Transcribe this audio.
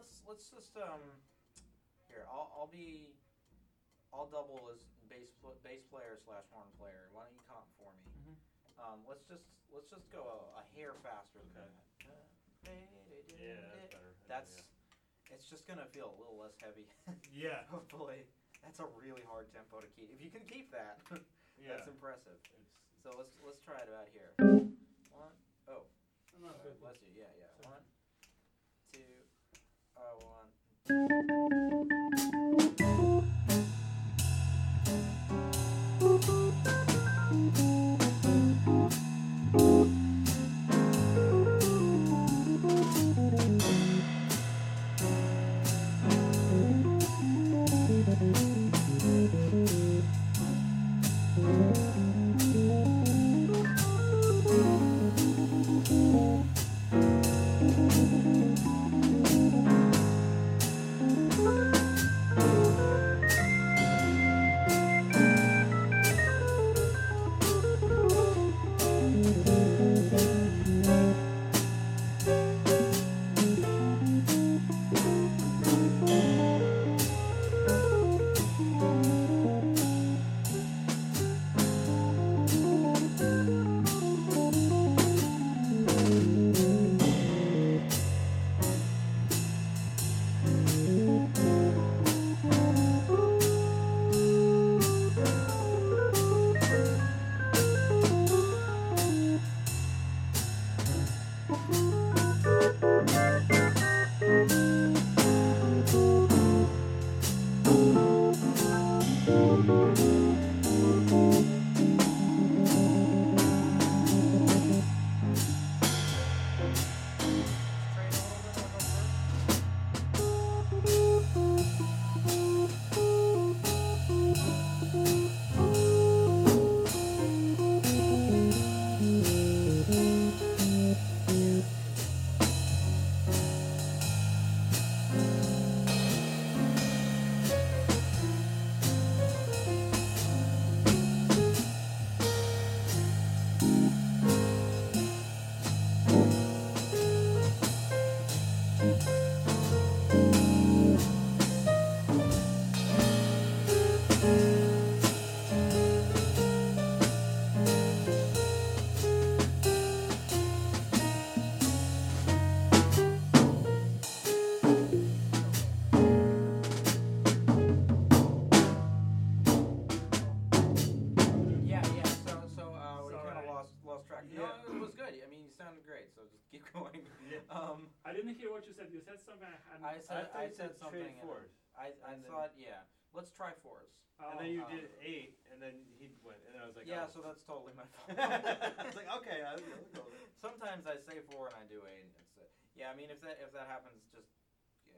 let's just here. I'll double as bass player slash horn player. Why don't you comp for me? Mm-hmm. Let's just go a hair faster than that. Yeah, that's better. That's it's just gonna feel a little less heavy. Yeah. Hopefully, that's a really hard tempo to keep. If you can keep that, that's impressive. So let's try it out here. One, oh, bless you. Yeah. One, two, keep going. I didn't hear what you said. You said something. I said something. Trade fours. I thought, yeah. Let's try fours. And then you did 8, and then he went, and I was like, yeah, so that's totally my fault. It's like, okay, I'll go. Sometimes I say 4 and I do 8. And yeah, I mean, if that happens, just